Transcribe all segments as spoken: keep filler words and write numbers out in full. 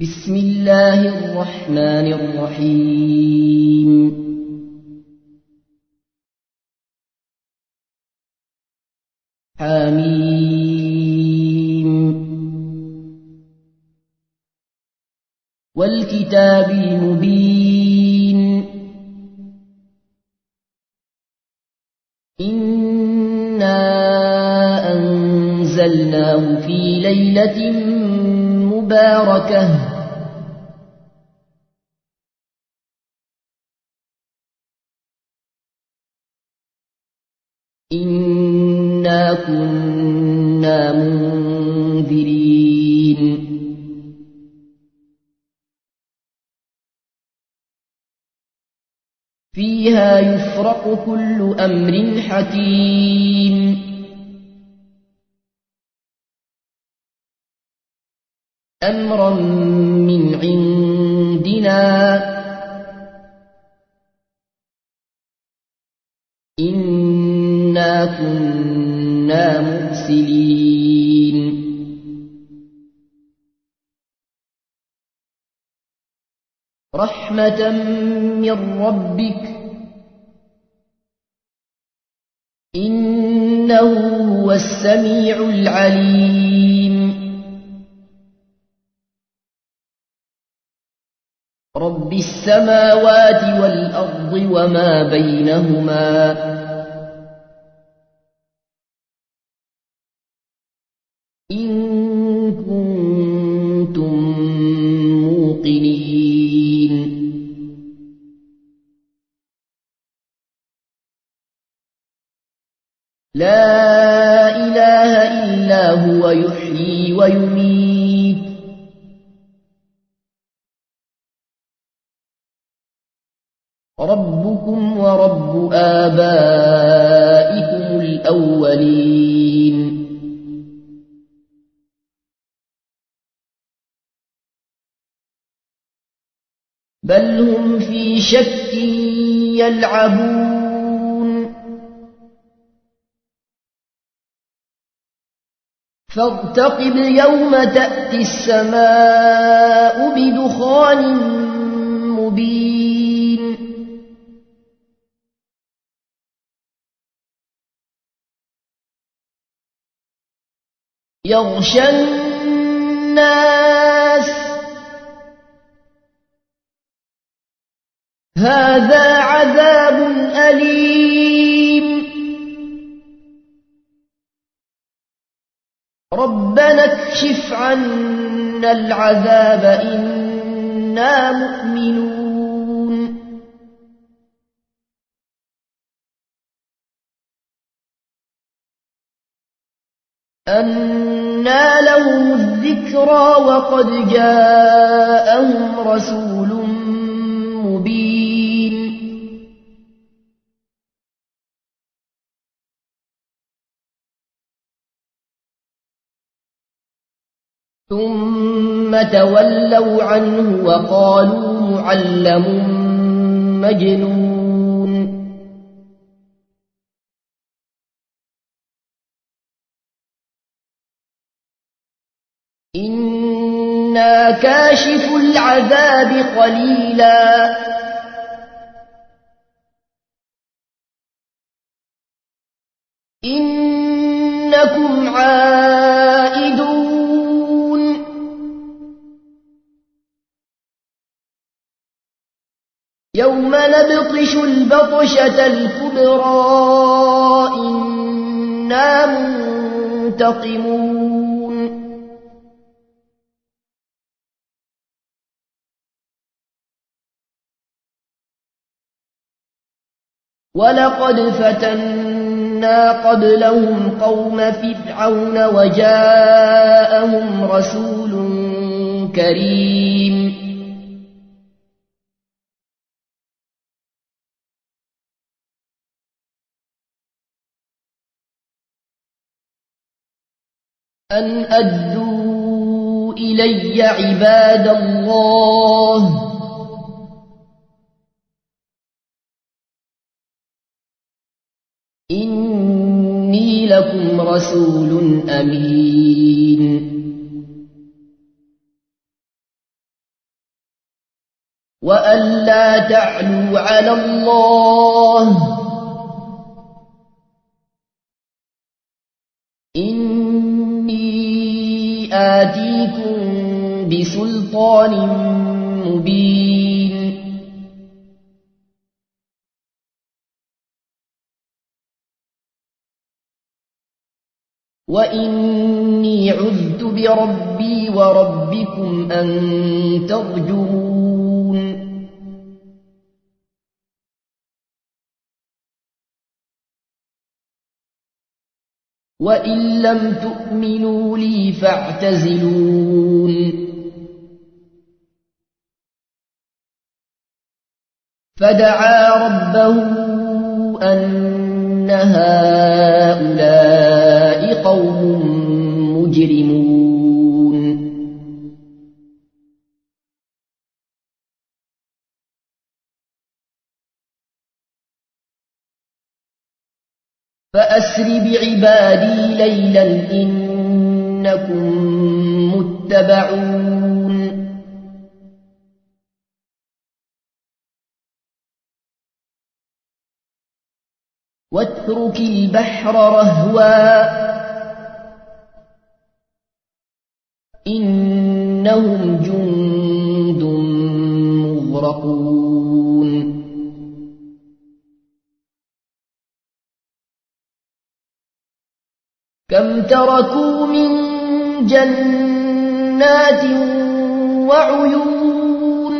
بسم الله الرحمن الرحيم حميم والكتاب المبين إنا أنزلناه في ليلة مباركة إنا كنا منذرين فيها يفرق كل أمر حكيم أمرا من عندنا إنا كنا مرسلين رحمة من ربك إنه هو السميع العليم رب السماوات والأرض وما بينهما إن كنتم موقنين لا إله إلا هو يحيي ويميت ربكم ورب آبائكم الأولين بل هم في شك يلعبون فارتقب يوم تأتي السماء بدخان مبين يغشى الناس هذا عذاب أليم ربنا اكشف عنا العذاب إنا مؤمنون أنى لهم الذكرى وقد جاءهم رسول مبين ثم تولوا عنه وقالوا معلم مجنون إنا كاشف العذاب قليلا إنكم عائدون يوم نبطش البطشة الكبرى إنا منتقمون ولقد فتنا قبلهم قوم فرعون وجاءهم رسول كريم أن أدوا إلي عباد الله إني لكم رسول أمين وألا تعلوا على الله إني آتيكم بسلطان مبين وإني عذت بربي وربكم أن ترجمون وإن لم تؤمنوا لي فاعتزلون فدعا ربه أن هؤلاء قوم مجرمون فأسر بعبادي ليلا إنكم متبعون واترك البحر رهوا إنهم جند مغرقون كم تركوا من جنات وعيون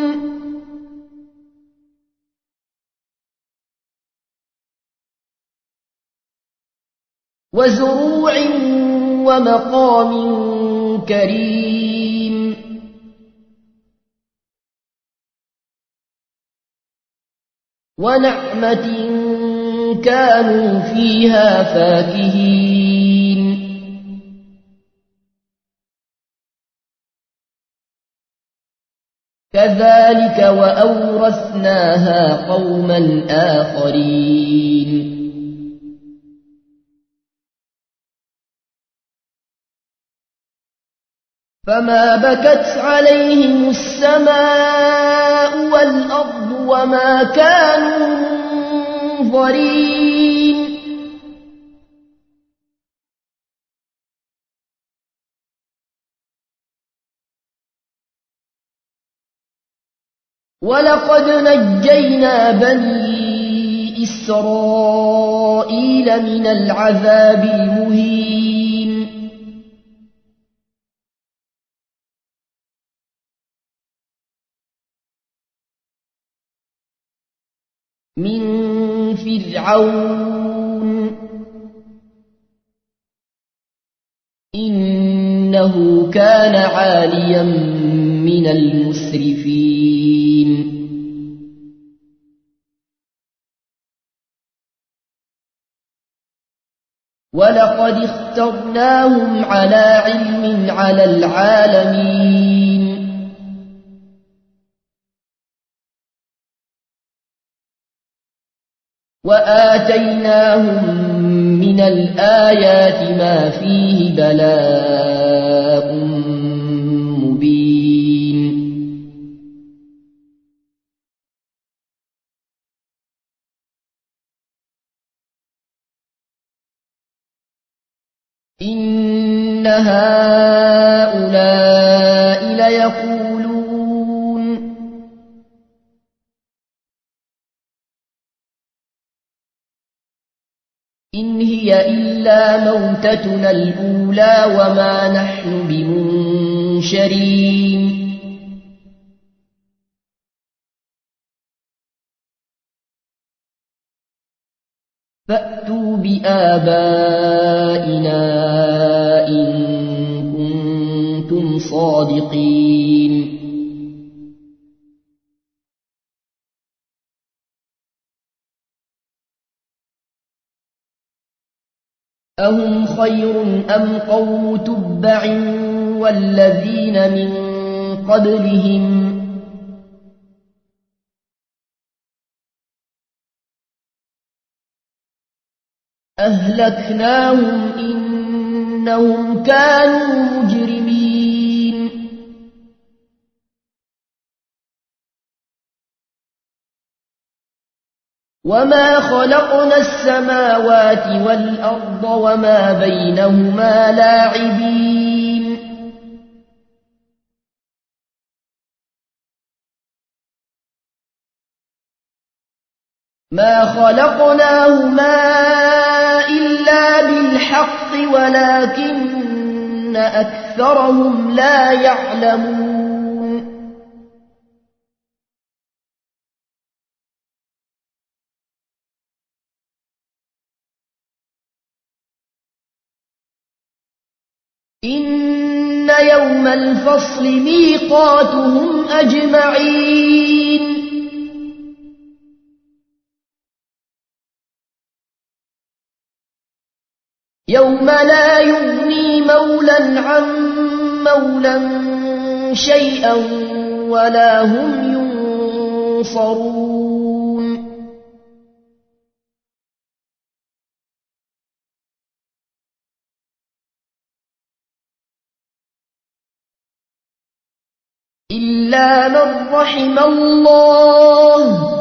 وزروع ومقام كريم ونعمة كانوا فيها فاكهين كذلك وأورثناها قوما آخرين فما بكت عليهم السماء والأرض وما كانوا منظرين ولقد نجينا بني إسرائيل من العذاب المهين من فرعون إنه كان عاليا من المسرفين ولقد اخترناهم على علم على العالمين وآتيناهم من الآيات ما فيه بلاء مبين إن هؤلاء ليقولون إن هي إلا موتتنا الأولى وما نحن بمنشرين فأتوا بآبائنا إن كنتم صادقين أهم خير أم قوم تبع والذين من قبلهم أهلكناهم إنهم كانوا مجرمين وما خلقنا السماوات والأرض وما بينهما لاعبين ما خلقناهما إلا بالحق ولكن أكثرهم لا يعلمون إن يوم الفصل ميقاتهم أجمعين يوم لا يغني مولا عن مولا شيئا ولا هم ينصرون إلا من رحم الله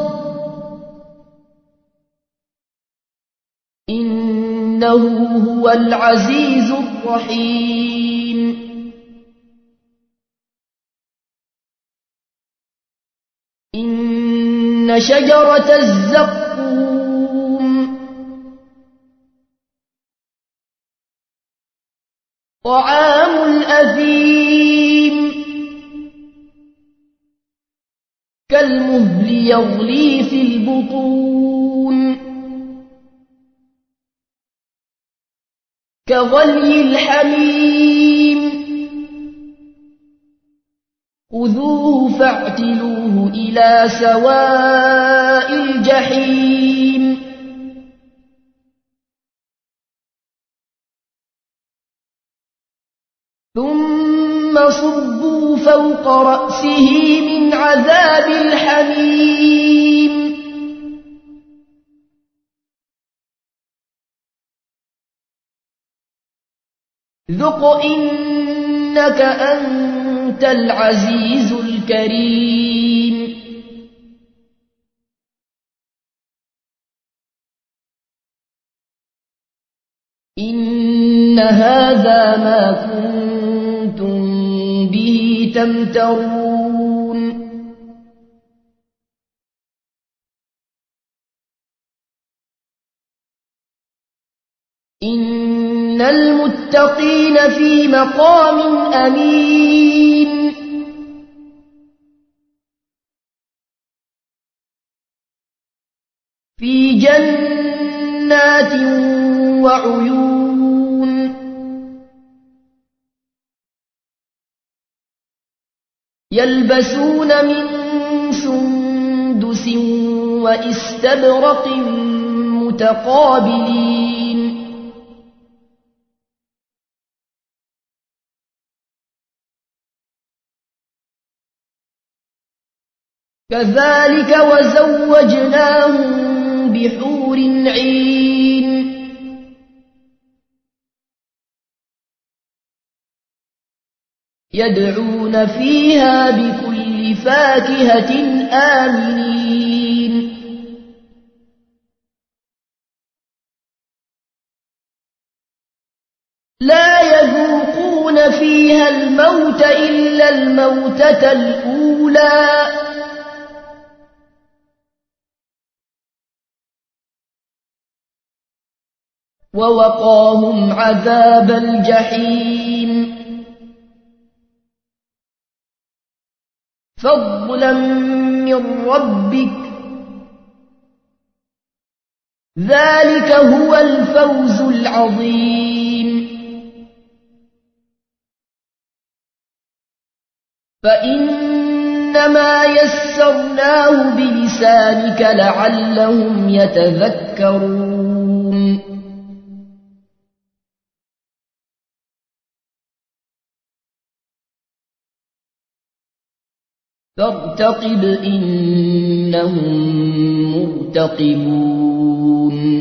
إنه هو العزيز الرحيم إن شجرة الزقوم طعام الأثيم كالمهل يغلي في البطون كغلي الحميم خذوه فاعتلوه إلى سواء الجحيم ثم صبوا فوق رأسه من عذاب الحميم ذق إنك أنت العزيز الكريم إن هذا ما كنتم به تمترون إن المتقين في مقام أمين في جنات وعيون يلبسون من سندس وإستبرق متقابلين كذلك وزوجناهم بحور عين يدعون فيها بكل فاكهة آمنين لا يذوقون فيها الموت إلا الموتة الأولى ووقاهم عذاب الجحيم فضلا من ربك ذلك هو الفوز العظيم فإنما يسرناه بلسانك لعلهم يتذكرون فارتقب إنهم مرتقبون